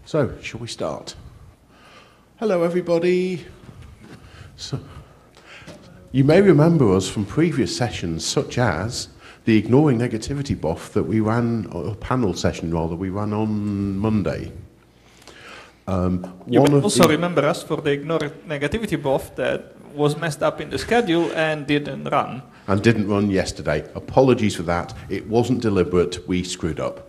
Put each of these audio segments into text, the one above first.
So, shall we start? Hello, everybody. So, you may remember us from previous sessions, such as the Ignoring Negativity BOF that we ran, or panel session rather, we ran on Monday. You may also remember us for the Ignore Negativity BOF that was messed up in the schedule and didn't run. And didn't run yesterday. Apologies for that. It wasn't deliberate. We screwed up.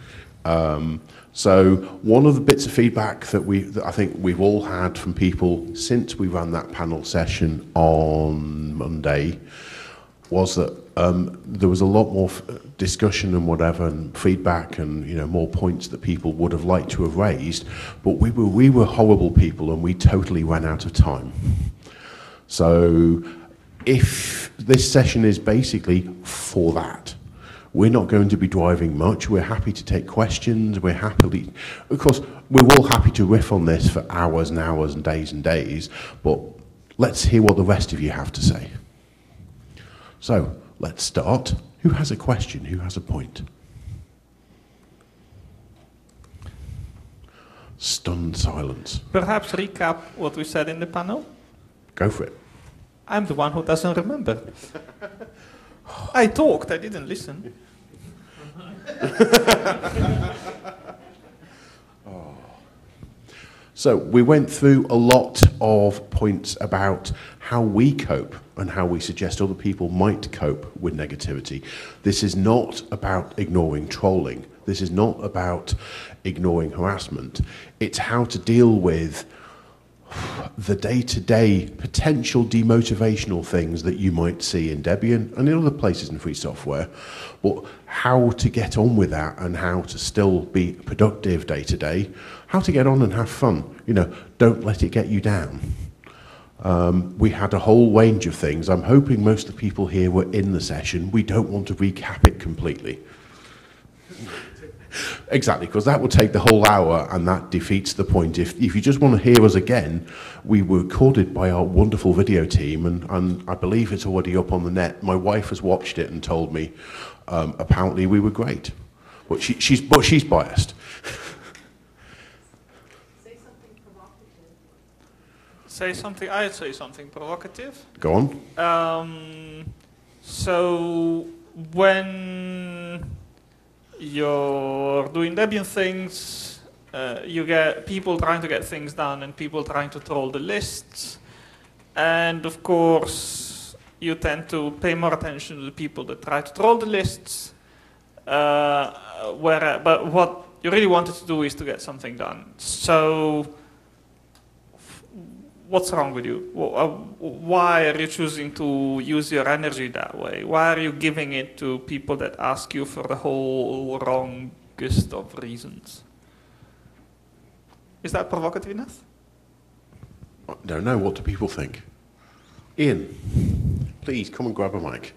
So one of the bits of feedback that I think we've all had from people since we ran that panel session on Monday was that there was a lot more discussion and whatever and feedback and more points that people would have liked to have raised, but we were horrible people and we totally ran out of time. So if this session is basically for that. We're not going to be driving much. We're happy to take questions. Of course, we're all happy to riff on this for hours and hours and days, but let's hear what the rest of you have to say. So, let's start. Who has a question? Who has a point? Stunned silence. Perhaps recap what we said in the panel? Go for it. I'm the one who doesn't remember. I talked, I didn't listen. So we went through a lot of points about how we cope and how we suggest other people might cope with negativity. This is not about ignoring trolling. This is not about ignoring harassment. It's how to deal with the day-to-day potential demotivational things that you might see in Debian and in other places in free software, but how to get on with that and how to still be productive day-to-day, how to get on and have fun. Don't let it get you down. We had a whole range of things. I'm hoping most of the people here were in the session. We don't want to recap it completely. Exactly, because that would take the whole hour and that defeats the point. If you just want to hear us again, we were recorded by our wonderful video team and I believe it's already up on the net. My wife has watched it and told me apparently we were great. But she's biased. Say something provocative. I'd say something provocative. Go on. So when you're doing Debian things, you get people trying to get things done and people trying to troll the lists. And of course, you tend to pay more attention to the people that try to troll the lists. But what you really wanted to do is to get something done. So what's wrong with you? Why are you choosing to use your energy that way? Why are you giving it to people that ask you for the whole wrongest of reasons? Is that provocative enough? I don't know. What do people think? Ian, please come and grab a mic.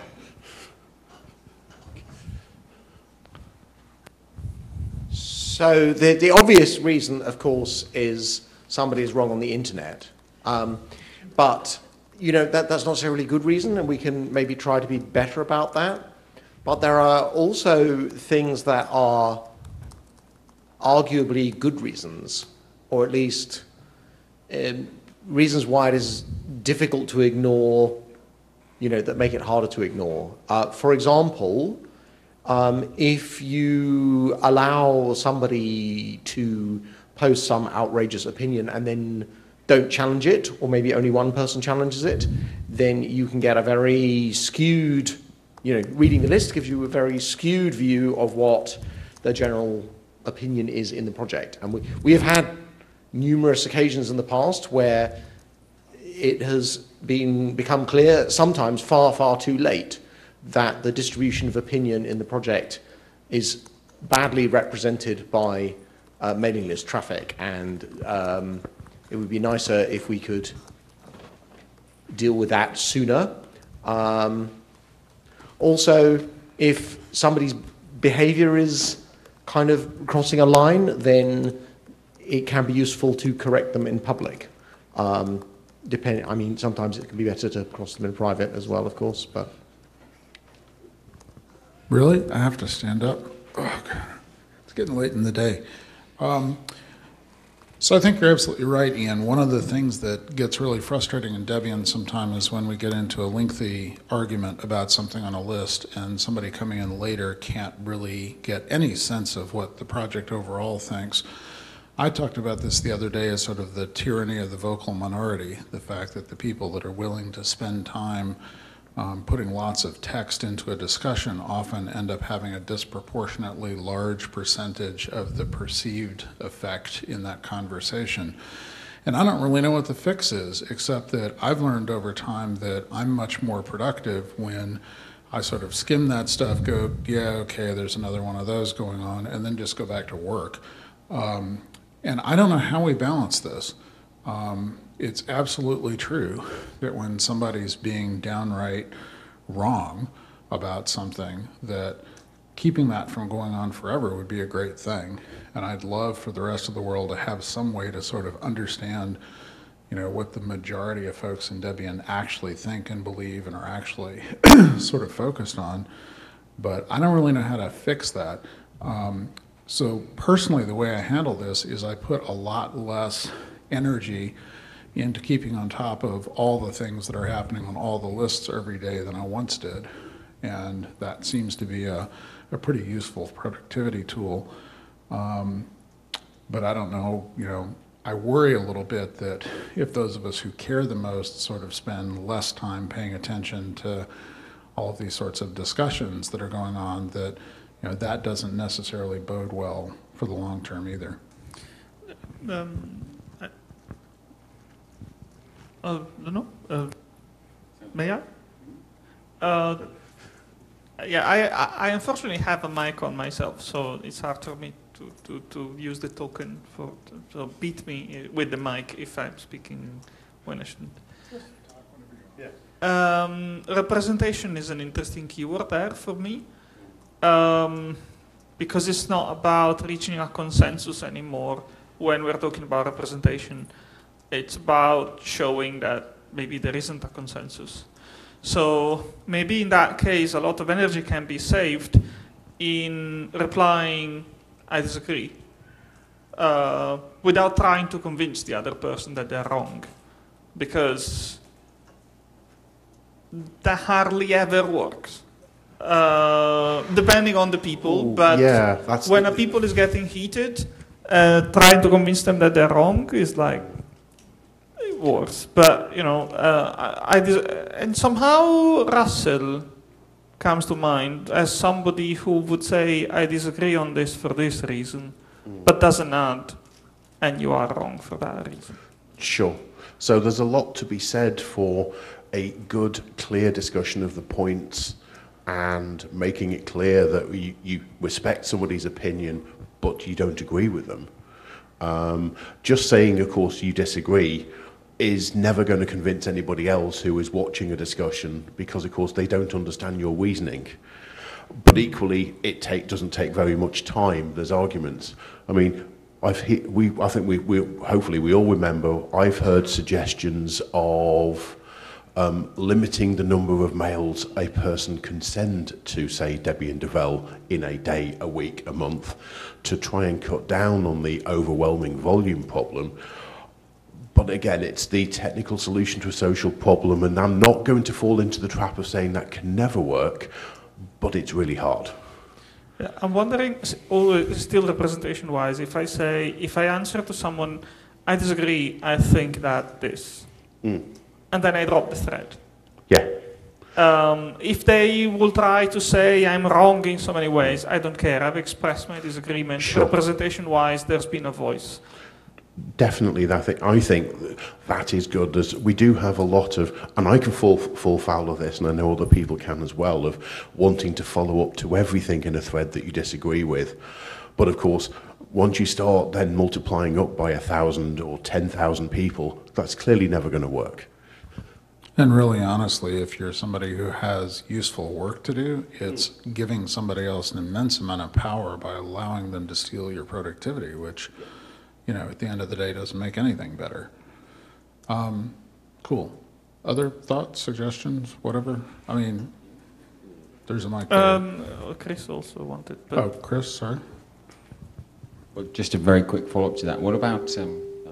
So the obvious reason, of course, is somebody is wrong on the internet. But that's not necessarily a good reason, and we can maybe try to be better about that. But there are also things that are arguably good reasons, or at least reasons why it is difficult to ignore, that make it harder to ignore. For example, if you allow somebody to post some outrageous opinion and then don't challenge it, or maybe only one person challenges it, then you can get a very skewed, reading the list gives you a very skewed view of what the general opinion is in the project. And we have had numerous occasions in the past where it has become clear, sometimes far, far too late, that the distribution of opinion in the project is badly represented by mailing list traffic, and it would be nicer if we could deal with that sooner. Also, if somebody's behavior is kind of crossing a line, then it can be useful to correct them in public. Sometimes it can be better to cross them in private as well, of course, but... Really? I have to stand up? Oh, God. It's getting late in the day. So I think you're absolutely right, Ian. One of the things that gets really frustrating in Debian sometimes is when we get into a lengthy argument about something on a list and somebody coming in later can't really get any sense of what the project overall thinks. I talked about this the other day as sort of the tyranny of the vocal minority, the fact that the people that are willing to spend time putting lots of text into a discussion often end up having a disproportionately large percentage of the perceived effect in that conversation. And I don't really know what the fix is, except that I've learned over time that I'm much more productive when I sort of skim that stuff, go, yeah, okay, there's another one of those going on, and then just go back to work. And I don't know how we balance this. It's absolutely true that when somebody's being downright wrong about something, that keeping that from going on forever would be a great thing. And I'd love for the rest of the world to have some way to sort of understand, you know, what the majority of folks in Debian actually think and believe and are actually sort of focused on. But I don't really know how to fix that. So personally, the way I handle this is I put a lot less energy into keeping on top of all the things that are happening on all the lists every day than I once did. And that seems to be a pretty useful productivity tool. But I don't know, you know, I worry a little bit that if those of us who care the most sort of spend less time paying attention to all of these sorts of discussions that are going on, that, you know, that doesn't necessarily bode well for the long term either. May I? Yeah, I unfortunately have a mic on myself, so it's hard for me to use the token so beat me with the mic if I'm speaking when I shouldn't. Representation is an interesting keyword there for me, because it's not about reaching a consensus anymore when we're talking about representation. It's about showing that maybe there isn't a consensus. So maybe in that case, a lot of energy can be saved in replying, I disagree, without trying to convince the other person that they're wrong. Because that hardly ever works, depending on the people. But yeah, when a people is getting heated, trying to convince them that they're wrong is like, worse. But, you know, and somehow Russell comes to mind as somebody who would say, I disagree on this for this reason, but doesn't add, and you are wrong for that reason. Sure. So there's a lot to be said for a good, clear discussion of the points and making it clear that you respect somebody's opinion, but you don't agree with them. Just saying, of course, you disagree is never going to convince anybody else who is watching a discussion, because, of course, they don't understand your reasoning. But equally, it doesn't take very much time. There's arguments. I mean, I think hopefully we all remember, I've heard suggestions of limiting the number of mails a person can send to, say, Debian Devel in a day, a week, a month, to try and cut down on the overwhelming volume problem. But again, it's the technical solution to a social problem, and I'm not going to fall into the trap of saying that can never work, but it's really hard. Yeah, I'm wondering, still representation-wise, if I answer to someone, I disagree, I think that this, and then I drop the thread. Yeah. If they will try to say I'm wrong in so many ways, I don't care. I've expressed my disagreement. Sure. Representation-wise, there's been a voice. Definitely, I think that is good. We do have a lot of, and I can fall foul of this, and I know other people can as well, of wanting to follow up to everything in a thread that you disagree with. But of course, once you start then multiplying up by 1,000 or 10,000 people, that's clearly never going to work. And really, honestly, if you're somebody who has useful work to do, it's giving somebody else an immense amount of power by allowing them to steal your productivity, which, you know, at the end of the day, doesn't make anything better. Cool. Other thoughts, suggestions, whatever? I mean, there's a mic there. Chris also wanted. But oh, Chris, sorry. Well, just a very quick follow-up to that. What about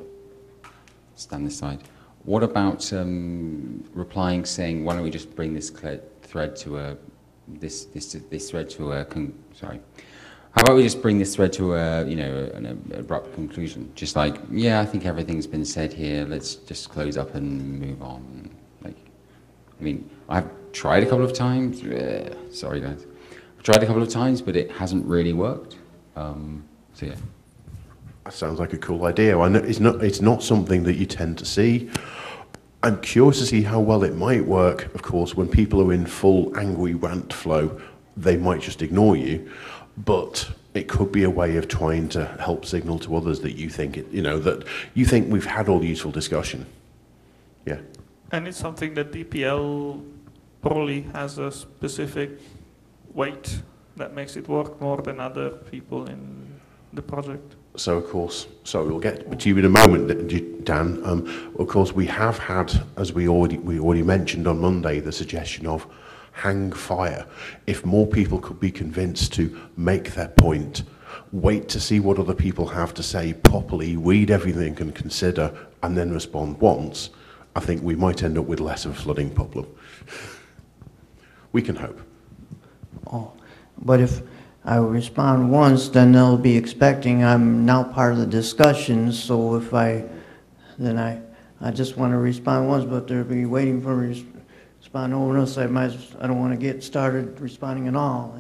stand this side. What about replying, saying, "Why don't we just bring this thread to a this thread to a sorry? How about we just bring this thread to a an abrupt conclusion? Just like, yeah, I think everything's been said here. Let's just close up and move on." Like, I mean, I've tried a couple of times. Sorry, guys. I've tried a couple of times, but it hasn't really worked. So yeah. That sounds like a cool idea. I know it's not something that you tend to see. I'm curious to see how well it might work. Of course, when people are in full angry rant flow, they might just ignore you. But it could be a way of trying to help signal to others that you think that you think we've had all the useful discussion. Yeah. And it's something that DPL probably has a specific weight that makes it work more than other people in the project. So, of course, we'll get to you in a moment, Dan. Of course, we have had, as we already mentioned on Monday, the suggestion of hang fire. If more people could be convinced to make their point, wait to see what other people have to say properly, read everything and consider, and then respond once, I think we might end up with less of a flooding problem. We can hope. Oh, but if I respond once, then they'll be expecting I'm now part of the discussion. So if I just want to respond once, but they'll be waiting for me to respond over else. I don't want to get started responding at all.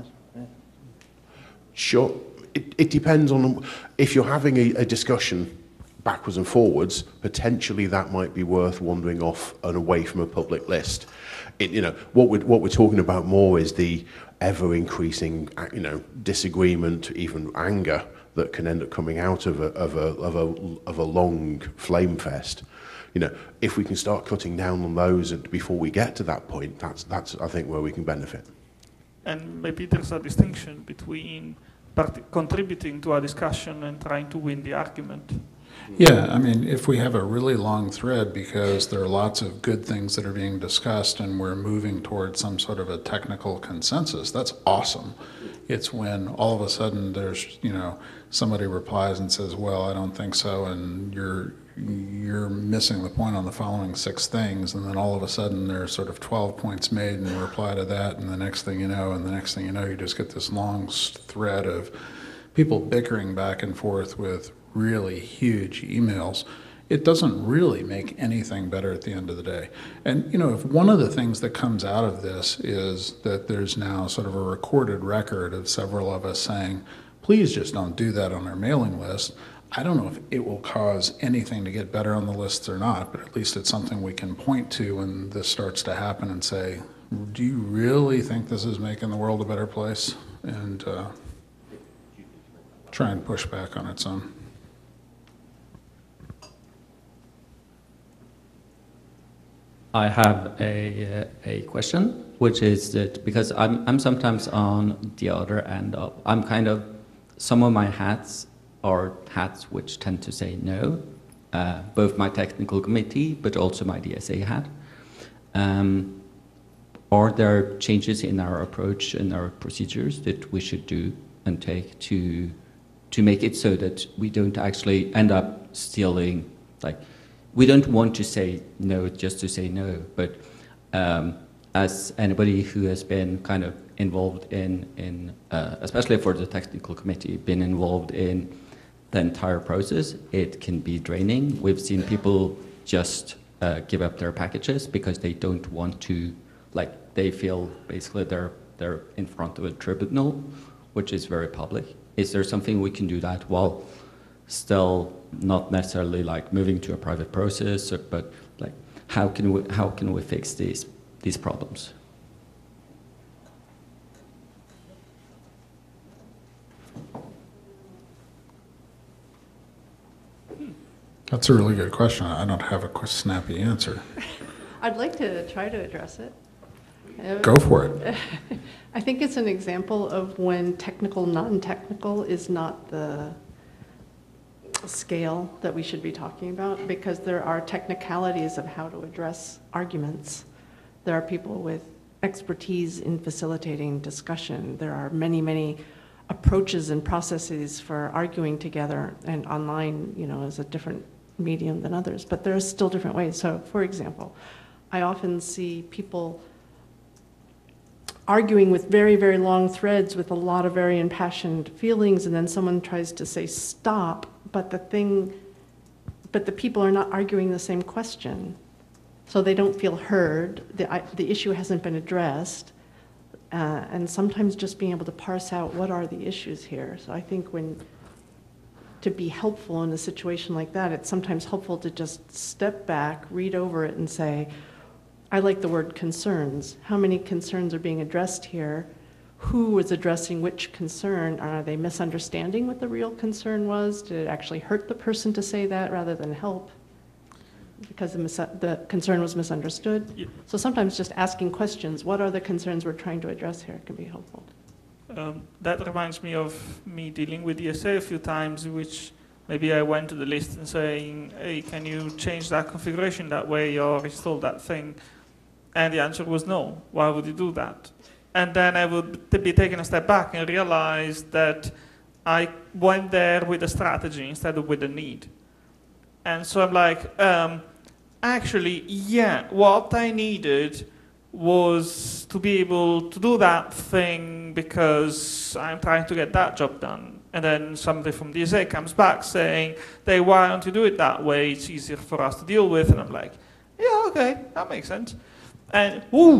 Sure. It depends on if you're having a discussion backwards and forwards. Potentially, that might be worth wandering off and away from a public list. What we're talking about more is the ever-increasing, disagreement, even anger that can end up coming out of a long flame fest. If we can start cutting down on those before we get to that point, that's I think where we can benefit. And maybe there's a distinction between contributing to a discussion and trying to win the argument. Yeah, I mean, if we have a really long thread because there are lots of good things that are being discussed and we're moving towards some sort of a technical consensus, that's awesome. It's when all of a sudden there's, somebody replies and says, well, I don't think so, and you're missing the point on the following 6 things, and then all of a sudden there's sort of 12 points made in reply to that, and the next thing you know, you just get this long thread of people bickering back and forth with really huge emails. It doesn't really make anything better at the end of the day. And, if one of the things that comes out of this is that there's now sort of a recorded record of several of us saying, please just don't do that on our mailing list. I don't know if it will cause anything to get better on the lists or not, but at least it's something we can point to when this starts to happen and say, do you really think this is making the world a better place? And try and push back on its own. I have a question, which is that because I'm sometimes on the other end of, I'm kind of, some of my hats are hats which tend to say no, both my technical committee, but also my DSA hat. Are there changes in our approach and our procedures that we should do and take to make it so that we don't actually end up stealing, like, we don't want to say no just to say no, but as anybody who has been kind of involved in especially for the technical committee, been involved in the entire process, it can be draining. We've seen people just give up their packages because they don't want to, like, they feel basically they're in front of a tribunal, which is very public. Is there something we can do that while still not necessarily like moving to a private process, but like how can we fix these problems? That's a really good question. I don't have a snappy answer. I'd like to try to address it. Go for it. I think it's an example of when technical, non-technical is not the scale that we should be talking about, because there are technicalities of how to address arguments. There are people with expertise in facilitating discussion. There are many, many approaches and processes for arguing together, and online, is a different medium than others, but there are still different ways. So, for example, I often see people arguing with very, very long threads with a lot of very impassioned feelings, and then someone tries to say stop, but the people are not arguing the same question. So they don't feel heard, the issue hasn't been addressed, and sometimes just being able to parse out what are the issues here. So I think to be helpful in a situation like that, it's sometimes helpful to just step back, read over it, and say, I like the word concerns. How many concerns are being addressed here? Who is addressing which concern? Are they misunderstanding what the real concern was? Did it actually hurt the person to say that rather than help? Because the concern was misunderstood. Yeah. So sometimes just asking questions, what are the concerns we're trying to address here, can be helpful. That reminds me of me dealing with DSA a few times, in which maybe I went to the list and saying, hey, can you change that configuration that way or install that thing? And the answer was no. Why would you do that? And then I would be taking a step back and realize that I went there with a strategy instead of with a need. And so I'm like, actually, yeah, what I needed was to be able to do that thing because I'm trying to get that job done. And then somebody from DSA comes back saying, hey, why don't you do it that way? It's easier for us to deal with. And I'm like, yeah, okay, that makes sense. And,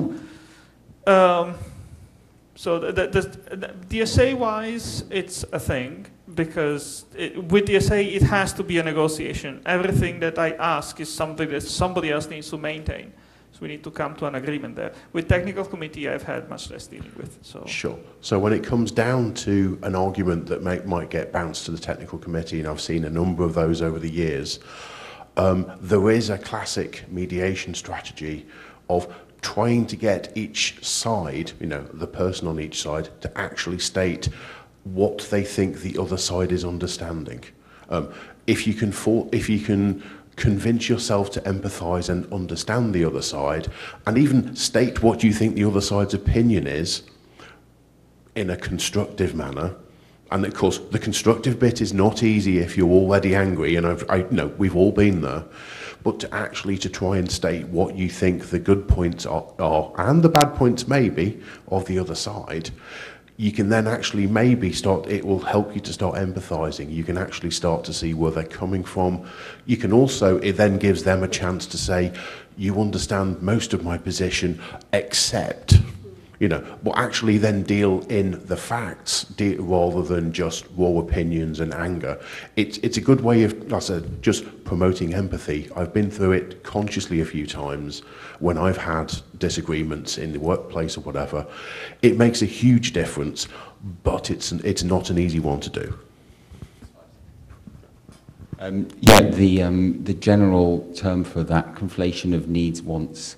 so the DSA-wise, it's a thing, because with DSA, it has to be a negotiation. Everything that I ask is something that somebody else needs to maintain. So we need to come to an agreement there. With technical committee, I've had much less dealing with. So. Sure. So when it comes down to an argument that might get bounced to the technical committee, and I've seen a number of those over the years, there is a classic mediation strategy of trying to get each side, the person on each side, to actually state what they think the other side is understanding. If you can convince yourself to empathise and understand the other side, and even state what you think the other side's opinion is in a constructive manner. And of course, the constructive bit is not easy if you're already angry, and I know we've all been there. But to try and state what you think the good points are and the bad points maybe of the other side, you can then actually it will help you to start empathising. You can actually start to see where they're coming from. You can also, it then gives them a chance to say, you understand most of my position, except, but actually then deal in the facts rather than just raw opinions and anger. It's a good way of, like I said, just promoting empathy. I've been through it consciously a few times when I've had disagreements in the workplace or whatever. It makes a huge difference, but it's not an easy one to do. The general term for that conflation of needs, wants,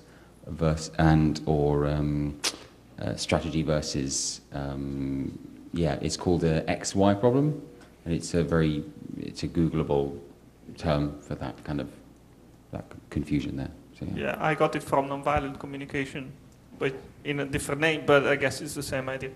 strategy versus, it's called the XY problem, and it's a Googleable term for that kind of confusion there. So, yeah, I got it from nonviolent communication, but in a different name, but I guess it's the same idea.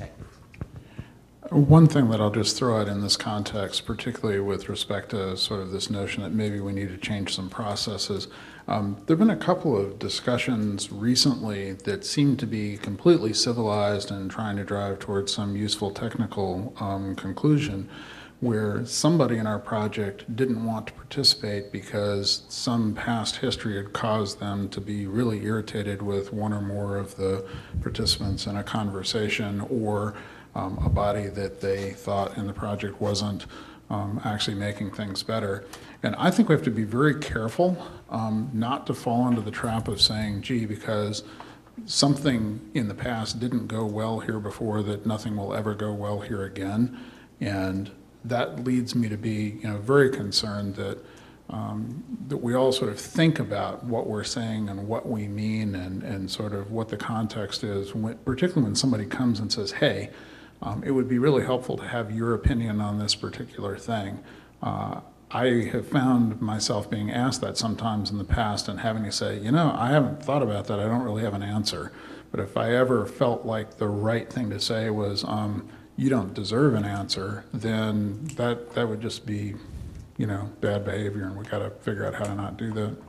One thing that I'll just throw out in this context, particularly with respect to sort of this notion that maybe we need to change some processes, there have been a couple of discussions recently that seem to be completely civilized and trying to drive towards some useful technical conclusion, where somebody in our project didn't want to participate because some past history had caused them to be really irritated with one or more of the participants in a conversation, or a body that they thought in the project wasn't actually making things better. And I think we have to be very careful not to fall into the trap of saying, gee, because something in the past didn't go well here before, that nothing will ever go well here again. And that leads me to be very concerned that that we all sort of think about what we're saying and what we mean, and sort of what the context is, particularly when somebody comes and says, hey, it would be really helpful to have your opinion on this particular thing. I have found myself being asked that sometimes in the past and having to say, I haven't thought about that. I don't really have an answer. But if I ever felt like the right thing to say was, you don't deserve an answer, then that would just be bad behavior, and we got to figure out how to not do that.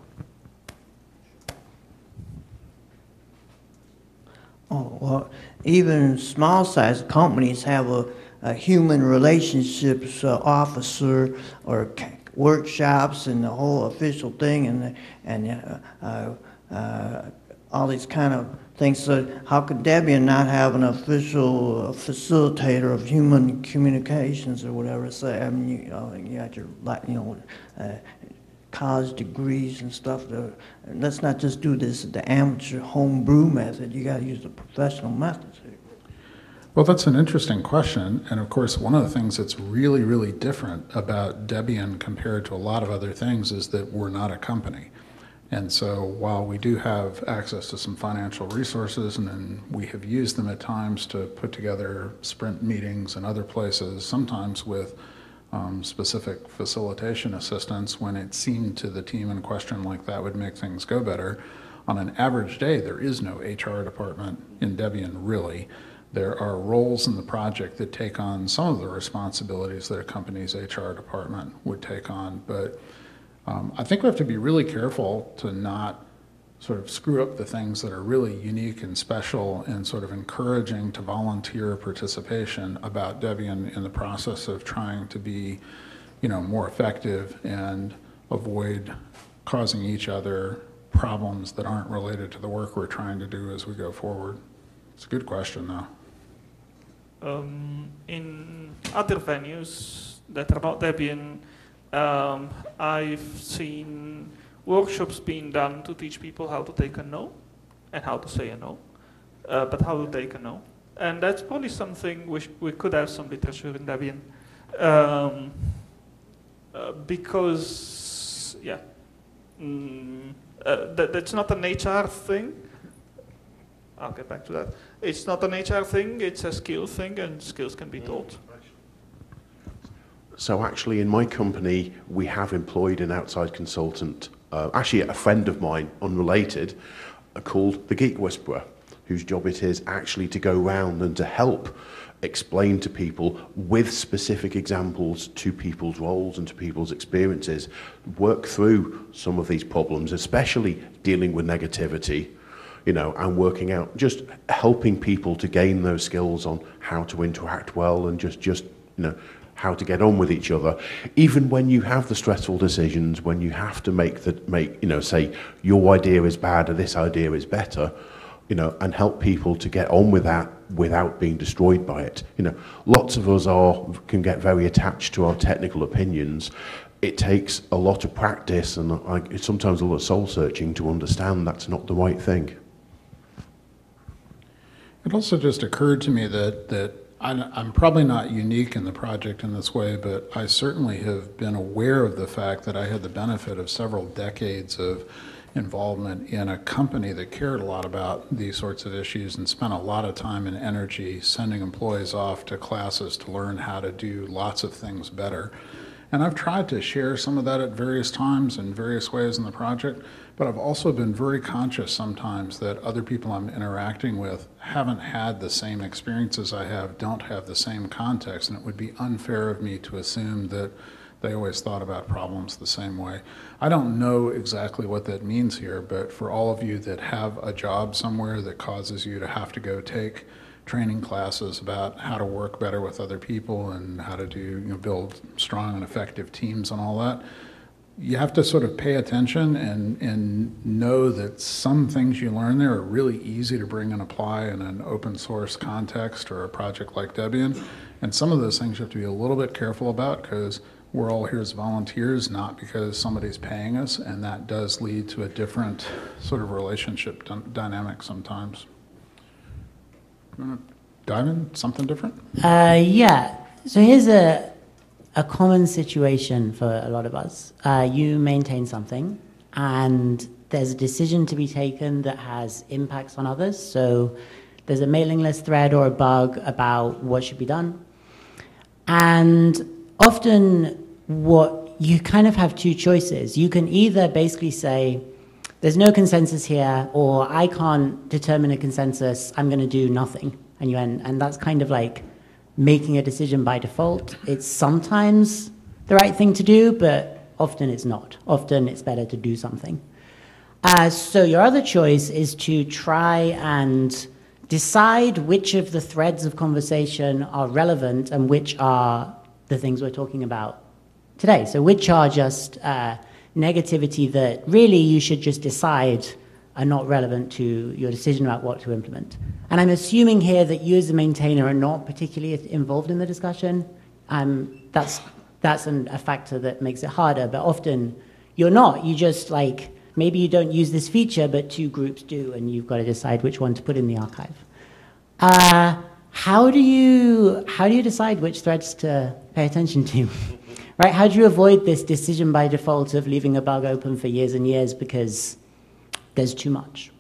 Oh, well, even small-sized companies have a human relationships officer or workshops and the whole official thing and all these kind of things. So how could Debian not have an official facilitator of human communications or whatever? So, I mean, you got your, college degrees and stuff. Let's not just do this the amateur homebrew method. You got to use the professional methods. Well, that's an interesting question. And of course, one of the things that's really, really different about Debian compared to a lot of other things is that we're not a company. And so while we do have access to some financial resources, and then we have used them at times to put together sprint meetings and other places, sometimes with specific facilitation assistance when it seemed to the team in question like that would make things go better. On an average day, there is no HR department in Debian, really. There are roles in the project that take on some of the responsibilities that a company's HR department would take on, but I think we have to be really careful to not sort of screw up the things that are really unique and special and sort of encouraging to volunteer participation about Debian in the process of trying to be, more effective and avoid causing each other problems that aren't related to the work we're trying to do as we go forward. It's a good question, though. In other venues that are not Debian, I've seen workshops being done to teach people how to take a no and how to say a no, but how to take a no. And that's probably something we could have some literature in Debian. Because, that's not an HR thing. I'll get back to that. It's not an HR thing, it's a skill thing, and skills can be taught. So actually in my company, we have employed an outside consultant, actually a friend of mine, unrelated, called the Geek Whisperer, whose job it is actually to go round and to help explain to people with specific examples to people's roles and to people's experiences, work through some of these problems, especially dealing with negativity, and working out, just helping people to gain those skills on how to interact well and just how to get on with each other, even when you have the stressful decisions, when you have to say your idea is bad or this idea is better, and help people to get on with that without being destroyed by it. Lots of us can get very attached to our technical opinions. It takes a lot of practice and sometimes a lot of soul searching to understand that's not the right thing. It also just occurred to me that I'm probably not unique in the project in this way, but I certainly have been aware of the fact that I had the benefit of several decades of involvement in a company that cared a lot about these sorts of issues and spent a lot of time and energy sending employees off to classes to learn how to do lots of things better. And I've tried to share some of that at various times in various ways in the project, but I've also been very conscious sometimes that other people I'm interacting with haven't had the same experiences I have, don't have the same context, and it would be unfair of me to assume that they always thought about problems the same way. I don't know exactly what that means here, but for all of you that have a job somewhere that causes you to have to go take training classes about how to work better with other people and how to build strong and effective teams and all that, you have to sort of pay attention and know that some things you learn there are really easy to bring and apply in an open source context or a project like Debian. And some of those things you have to be a little bit careful about because we're all here as volunteers, not because somebody's paying us, and that does lead to a different sort of relationship dynamic sometimes. You want to dive in something different? Yeah. So here's a common situation for a lot of us. You maintain something, and there's a decision to be taken that has impacts on others. So there's a mailing list thread or a bug about what should be done. And often what you kind of have two choices. You can either basically say, there's no consensus here, or I can't determine a consensus, I'm going to do nothing. And that's kind of like making a decision by default. It's sometimes the right thing to do, but often it's not. Often it's better to do something. So your other choice is to try and decide which of the threads of conversation are relevant and which are the things we're talking about today. So which are just negativity that really you should just decide are not relevant to your decision about what to implement. And I'm assuming here that you as a maintainer are not particularly involved in the discussion. That's a factor that makes it harder, but often you're not. You just like, maybe you don't use this feature, but two groups do, and you've got to decide which one to put in the archive. How do you decide which threads to pay attention to? Right? How do you avoid this decision by default of leaving a bug open for years and years because there's too much?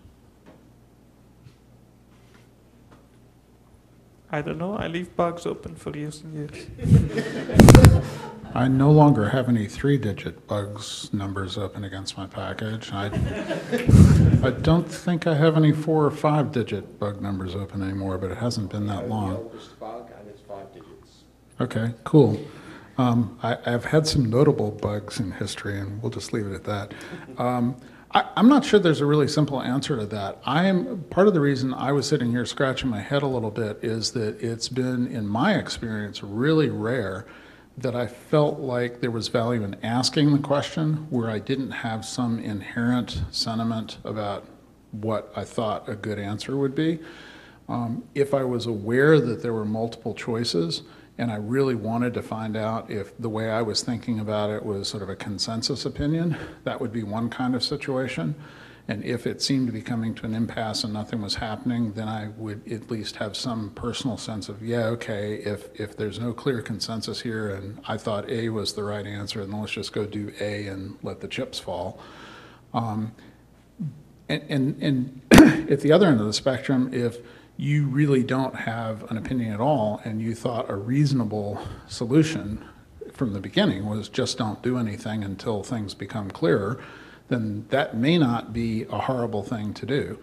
I don't know. I leave bugs open for years and years. I no longer have any 3-digit bugs numbers open against my package. I don't think I have any 4 or 5-digit bug numbers open anymore, but it hasn't been that long. The oldest bug, and it's 5 digits. Okay, cool. I've had some notable bugs in history, and we'll just leave it at that. I'm not sure there's a really simple answer to that. Part of the reason I was sitting here scratching my head a little bit is that it's been, in my experience, really rare that I felt like there was value in asking the question where I didn't have some inherent sentiment about what I thought a good answer would be. If I was aware that there were multiple choices and I really wanted to find out if the way I was thinking about it was sort of a consensus opinion, that would be one kind of situation. And if it seemed to be coming to an impasse and nothing was happening, then I would at least have some personal sense of, yeah, okay, if there's no clear consensus here and I thought A was the right answer, then let's just go do A and let the chips fall. And at the other end of the spectrum, if you really don't have an opinion at all and you thought a reasonable solution from the beginning was just don't do anything until things become clearer, then that may not be a horrible thing to do.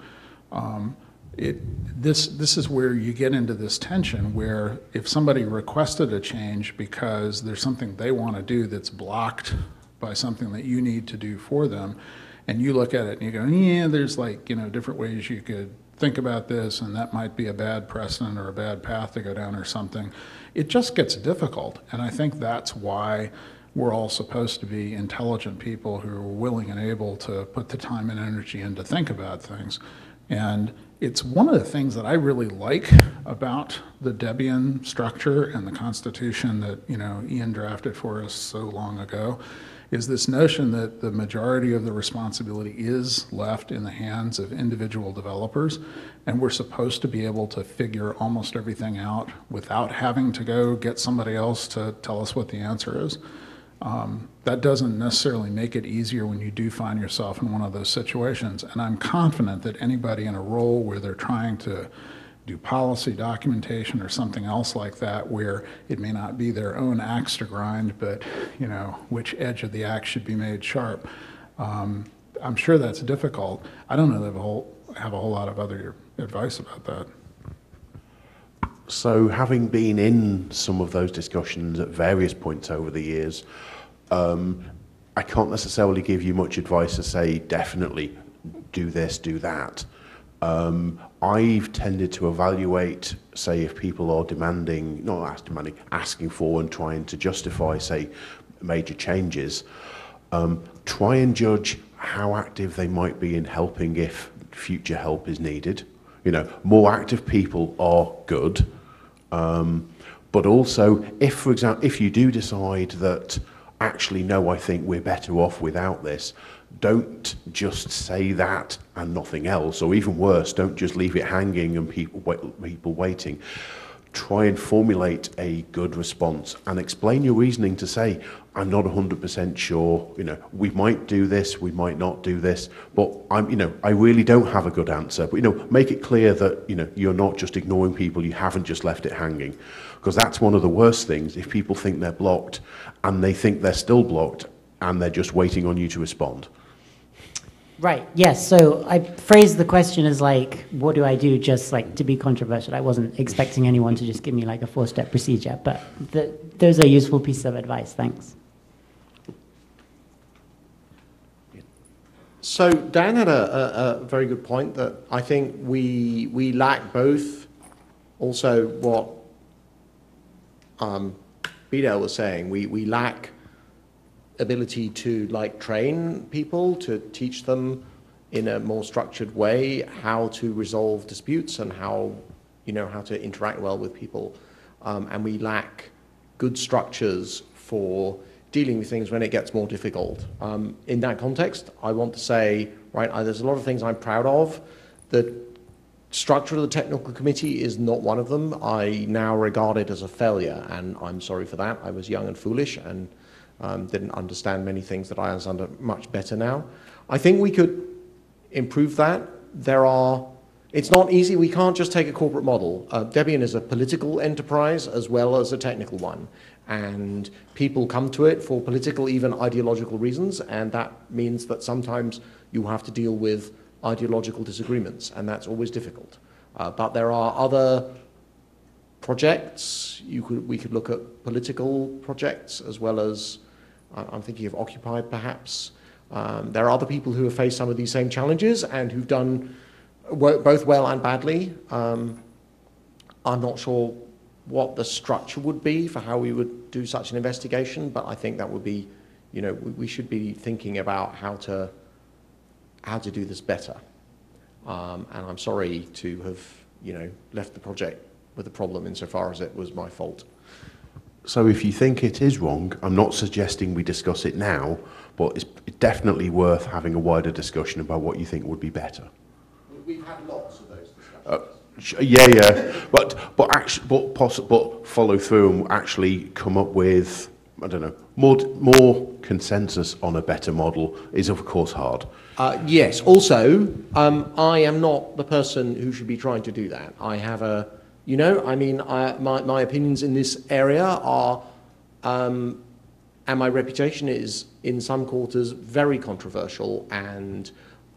This is where you get into this tension where if somebody requested a change because there's something they want to do that's blocked by something that you need to do for them, and you look at it and you go, yeah, there's like, different ways you could think about this, and that might be a bad precedent or a bad path to go down or something. It just gets difficult, and I think that's why we're all supposed to be intelligent people who are willing and able to put the time and energy in to think about things. And it's one of the things that I really like about the Debian structure and the Constitution that Ian drafted for us so long ago, is this notion that the majority of the responsibility is left in the hands of individual developers, and we're supposed to be able to figure almost everything out without having to go get somebody else to tell us what the answer is. That doesn't necessarily make it easier when you do find yourself in one of those situations, and I'm confident that anybody in a role where they're trying to do policy documentation or something else like that, where it may not be their own axe to grind, but which edge of the axe should be made sharp. I'm sure that's difficult. I don't know that I have a whole lot of other advice about that. So, having been in some of those discussions at various points over the years, I can't necessarily give you much advice to say definitely do this, do that. I've tended to evaluate, say, if people are asking for and trying to justify, say, major changes, try and judge how active they might be in helping if future help is needed. More active people are good, but also if, for example, if you do decide that actually, no, I think we're better off without this, don't just say that and nothing else, or even worse, don't just leave it hanging and people waiting. Try and formulate a good response and explain your reasoning to say, I'm not 100% sure, we might do this, we might not do this, but I really don't have a good answer. But, make it clear that, you're not just ignoring people, you haven't just left it hanging. Because that's one of the worst things, if people think they're blocked and they think they're still blocked and they're just waiting on you to respond. Right, yes. So I phrased the question as what do I do, just to be controversial. I wasn't expecting anyone to just give me a 4-step procedure, but those are useful pieces of advice. Thanks. So Dan had a very good point that I think we lack both. Also, what Bidel was saying, we lack ability to train people, to teach them in a more structured way how to resolve disputes and how to interact well with people, and we lack good structures for dealing with things when it gets more difficult. In that context, I want to say, there's a lot of things I'm proud of. The structure of the technical committee is not one of them. I now regard it as a failure, and I'm sorry for that. I was young and foolish and didn't understand many things that I understand much better now. I think we could improve that. It's not easy. We can't just take a corporate model. Debian is a political enterprise as well as a technical one. And people come to it for political, even ideological reasons, and that means that sometimes you have to deal with ideological disagreements, and that's always difficult. But there are other projects. We could look at political projects as well as, I'm thinking of Occupy perhaps. There are other people who have faced some of these same challenges and who've done both well and badly. I'm not sure what the structure would be for how we would do such an investigation, but I think that would be, we should be thinking about how to do this better. And I'm sorry to have, left the project with a problem insofar as it was my fault. So if you think it is wrong, I'm not suggesting we discuss it now, but it's definitely worth having a wider discussion about what you think would be better. We've had lots of those discussions. But follow through and actually come up with, I don't know, more consensus on a better model is of course hard. Yes. Also, I am not the person who should be trying to do that. I have my opinions in this area are, and my reputation is in some quarters very controversial, and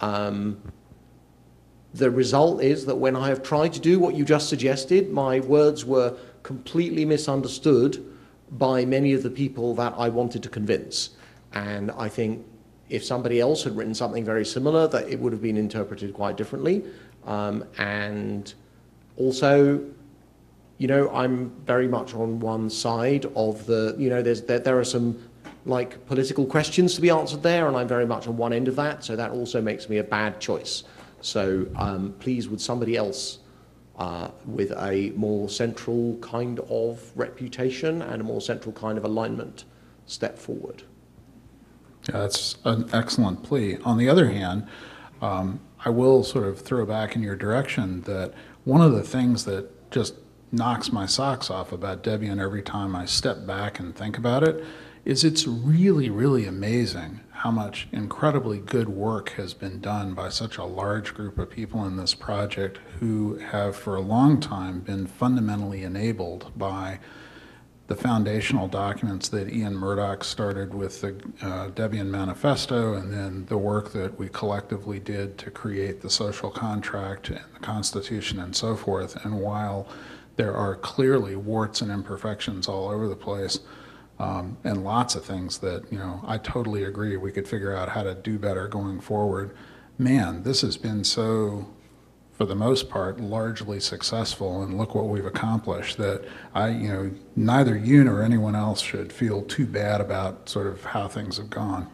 the result is that when I have tried to do what you just suggested, my words were completely misunderstood by many of the people that I wanted to convince. And I think if somebody else had written something very similar, that it would have been interpreted quite differently. And also, I'm very much on one side of the, there are some political questions to be answered there, and I'm very much on one end of that, so that also makes me a bad choice. So please, would somebody else with a more central kind of reputation and a more central kind of alignment step forward? Yeah, that's an excellent plea. On the other hand, I will sort of throw back in your direction that one of the things that just knocks my socks off about Debian every time I step back and think about it is it's really, really amazing how much incredibly good work has been done by such a large group of people in this project who have for a long time been fundamentally enabled by the foundational documents that Ian Murdoch started with the Debian Manifesto, and then the work that we collectively did to create the social contract and the Constitution and so forth. And while there are clearly warts and imperfections all over the place, and lots of things that, I totally agree we could figure out how to do better going forward. Man, this has been so, for the most part, largely successful, and look what we've accomplished, that neither you nor anyone else should feel too bad about sort of how things have gone.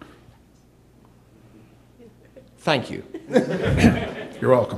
Thank you. You're welcome.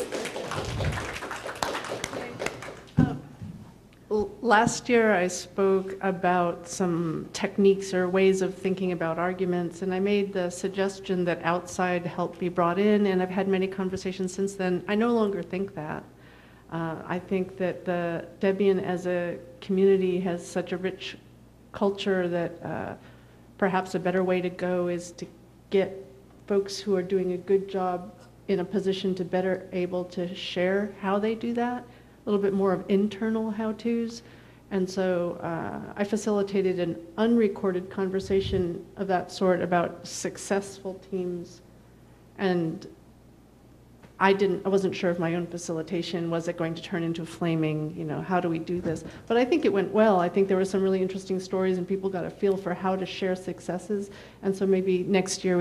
Last year I spoke about some techniques or ways of thinking about arguments, and I made the suggestion that outside help be brought in, and I've had many conversations since then. I no longer think that. I think that the Debian as a community has such a rich culture that perhaps a better way to go is to get folks who are doing a good job in a position to better able to share how they do that. A little bit more of internal how-tos. And so I facilitated an unrecorded conversation of that sort about successful teams. And I wasn't sure if my own facilitation, was it going to turn into flaming, how do we do this? But I think it went well. I think there were some really interesting stories and people got a feel for how to share successes. And so maybe next year we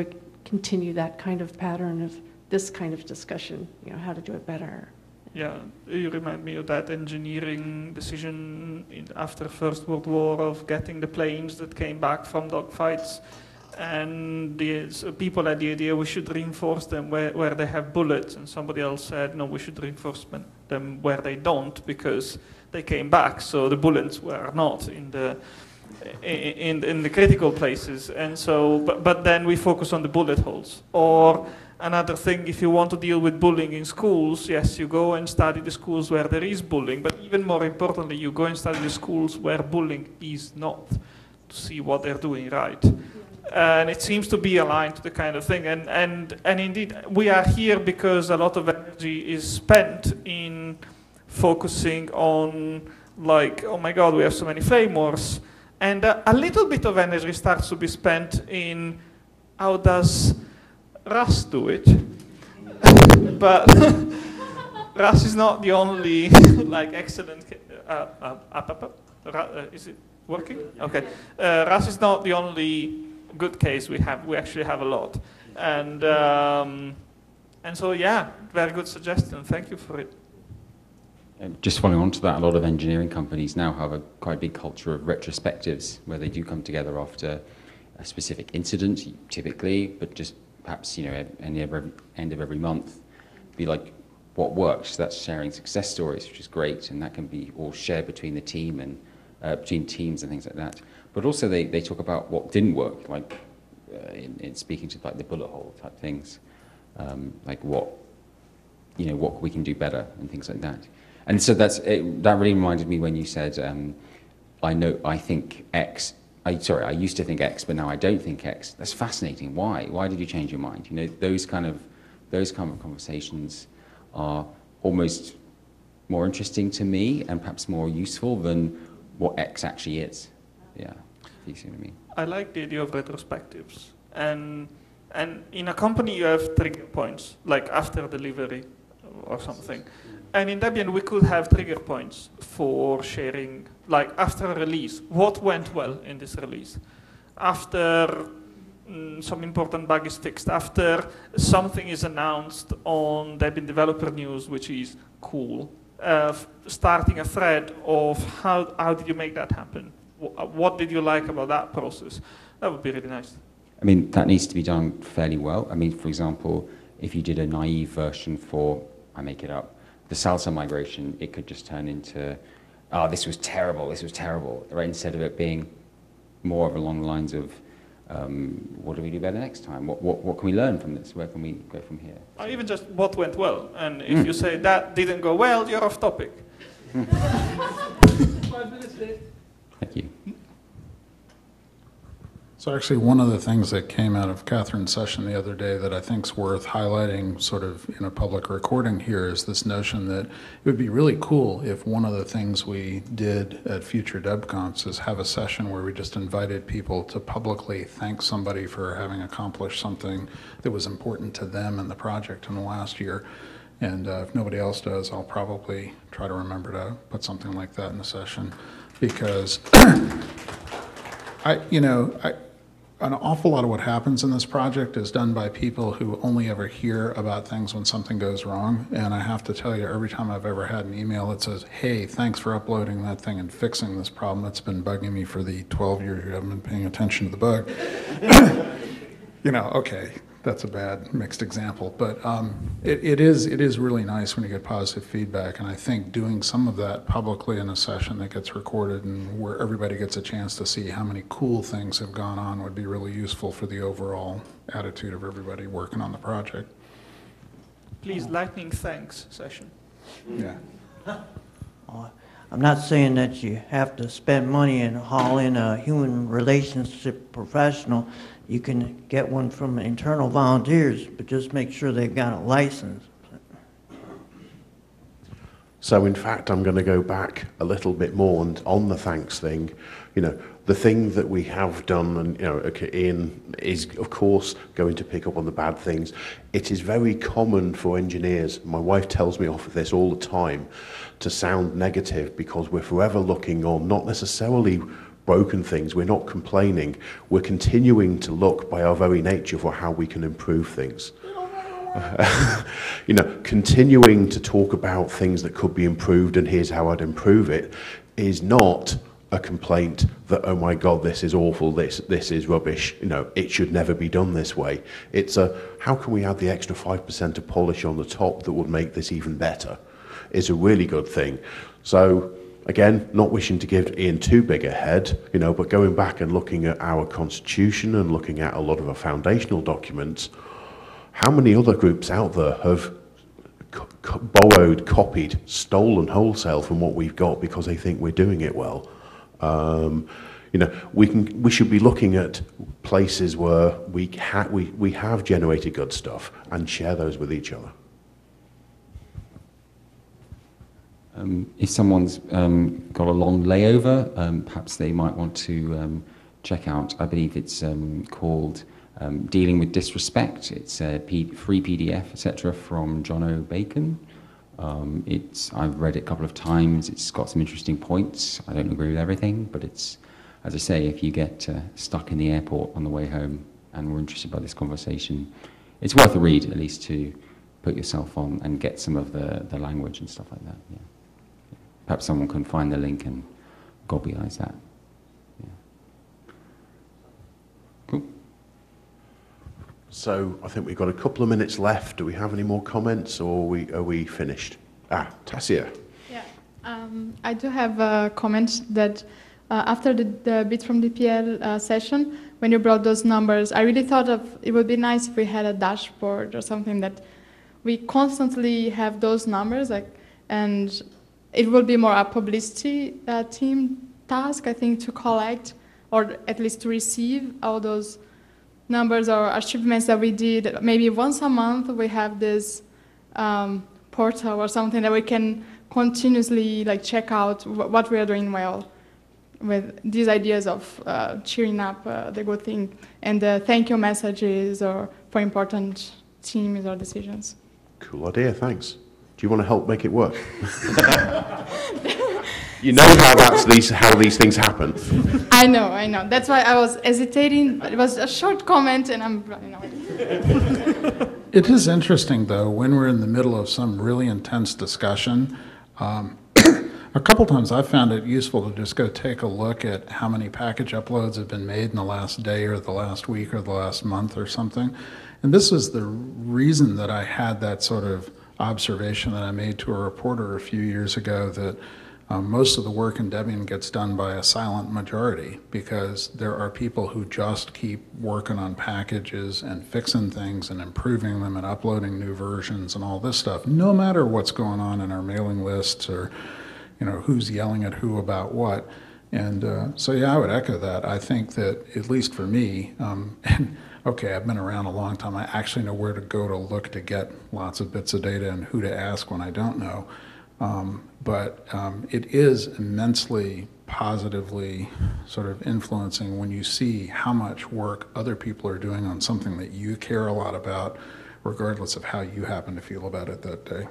continue that kind of pattern of this kind of discussion, how to do it better. Yeah, you remind me of that engineering decision after First World War of getting the planes that came back from dogfights, and people had the idea we should reinforce them where they have bullets, and somebody else said no, we should reinforce them where they don't because they came back, so the bullets were not in the critical places, and so but then we focus on the bullet holes. Or another thing, if you want to deal with bullying in schools, yes, you go and study the schools where there is bullying, but even more importantly, you go and study the schools where bullying is not, to see what they're doing right. And it seems to be aligned to the kind of thing. And indeed, we are here because a lot of energy is spent in focusing on, like, oh my God, we have so many flame wars. And a little bit of energy starts to be spent in how does Russ do it? But Russ is not the only excellent. Is it working? Okay. Russ is not the only good case we have. We actually have a lot, and so yeah, very good suggestion. Thank you for it. Just following on to that, a lot of engineering companies now have a quite big culture of retrospectives where they do come together after a specific incident, typically, but just perhaps, end of every month, be like, what worked? So that's sharing success stories, which is great, and that can be all shared between the team and between teams and things like that. But also they talk about what didn't work, like in speaking to like the bullet hole type things, like what we can do better and things like that. And so that really reminded me when you said, I think X. I used to think X, but now I don't think X. That's fascinating. Why? Why did you change your mind? Those kind of conversations are almost more interesting to me and perhaps more useful than what X actually is. Yeah, you see what I mean? I like the idea of retrospectives. And in a company you have trigger points, like after delivery or something. And in Debian we could have trigger points for sharing, like after a release, what went well in this release? After some important bug is fixed, after something is announced on Debian Developer News, which is cool, starting a thread of how did you make that happen? What did you like about that process? That would be really nice. I mean, that needs to be done fairly well. I mean, for example, if you did a naive version for, I make it up, the Salsa migration, it could just turn into, oh, this was terrible, right? Instead of it being more of along the lines of, what do we do better next time? What can we learn from this? Where can we go from here? Or even just what went well. And if you say that didn't go well, you're off topic. 5 minutes left. Thank you. So actually, one of the things that came out of Catherine's session the other day that I think is worth highlighting sort of in a public recording here is this notion that it would be really cool if one of the things we did at future DebConfs is have a session where we just invited people to publicly thank somebody for having accomplished something that was important to them in the project in the last year. And if nobody else does, I'll probably try to remember to put something like that in the session, because an awful lot of what happens in this project is done by people who only ever hear about things when something goes wrong. And I have to tell you, every time I've ever had an email that says, hey, thanks for uploading that thing and fixing this problem that's been bugging me for the 12 years you haven't been paying attention to the bug. Okay, that's a bad mixed example. But it is really nice when you get positive feedback. And I think doing some of that publicly in a session that gets recorded and where everybody gets a chance to see how many cool things have gone on would be really useful for the overall attitude of everybody working on the project. Please, lightning thanks session. Yeah. I'm not saying that you have to spend money and haul in a human relationship professional. You can get one from internal volunteers, but just make sure they've got a license. So in fact, I'm going to go back a little bit more and on the thanks thing. The thing that we have done, and Ian is of course going to pick up on the bad things. It is very common for engineers, my wife tells me off of this all the time, to sound negative because we're forever looking on not necessarily broken things. We're not complaining. We're continuing to look by our very nature for how we can improve things. Continuing to talk about things that could be improved and here's how I'd improve it is not a complaint that, oh my God, this is awful, this is rubbish, it should never be done this way. It's how can we add the extra 5% of polish on the top that would make this even better? Is a really good thing. So again, not wishing to give Ian too big a head, but going back and looking at our constitution and looking at a lot of our foundational documents, how many other groups out there have borrowed, copied, stolen wholesale from what we've got because they think we're doing it well? We should be looking at places where we have generated good stuff and share those with each other. If someone's got a long layover, perhaps they might want to check out, I believe it's called Dealing with Disrespect. It's a free PDF, etc., from John O. Bacon. I've read it a couple of times. It's got some interesting points. I don't agree with everything, but it's, as I say, if you get stuck in the airport on the way home and we're interested by this conversation, it's worth a read, at least to put yourself on and get some of the language and stuff like that. Yeah. Perhaps someone can find the link and gobbleize that. Yeah. Cool. So I think we've got a couple of minutes left. Do we have any more comments, or are we finished? Tassia. Yeah, I do have a comment that after the Bits from DPL session, when you brought those numbers, I really thought it would be nice if we had a dashboard or something that we constantly have those numbers, and it will be more a publicity team task, I think, to collect or at least to receive all those numbers or achievements that we did. Maybe once a month we have this portal or something that we can continuously check out what we are doing well with these ideas of cheering up the good thing and the thank you messages or for important teams or decisions. Cool idea, thanks. Do you want to help make it work? You know how these things happen. I know. That's why I was hesitating. It was a short comment, and I'm. It is interesting, though, when we're in the middle of some really intense discussion. A couple times I've found it useful to just go take a look at how many package uploads have been made in the last day or the last week or the last month or something. And this is the reason that I had that sort of observation that I made to a reporter a few years ago that most of the work in Debian gets done by a silent majority because there are people who just keep working on packages and fixing things and improving them and uploading new versions and all this stuff, no matter what's going on in our mailing lists or who's yelling at who about what. And so yeah, I would echo that. I think that, at least for me, and okay, I've been around a long time, I actually know where to go to look to get lots of bits of data and who to ask when I don't know. But it is immensely positively sort of influencing when you see how much work other people are doing on something that you care a lot about, regardless of how you happen to feel about it that day.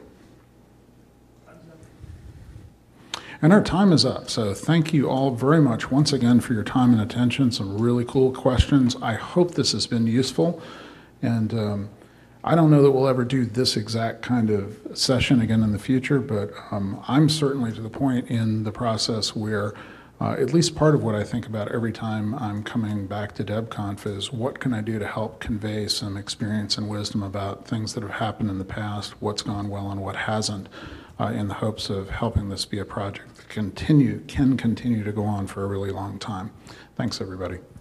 And our time is up, so thank you all very much once again for your time and attention. Some really cool questions. I hope this has been useful, and I don't know that we'll ever do this exact kind of session again in the future, but I'm certainly to the point in the process where at least part of what I think about every time I'm coming back to DebConf is what can I do to help convey some experience and wisdom about things that have happened in the past, what's gone well and what hasn't, in the hopes of helping this be a project that can continue to go on for a really long time. Thanks, everybody.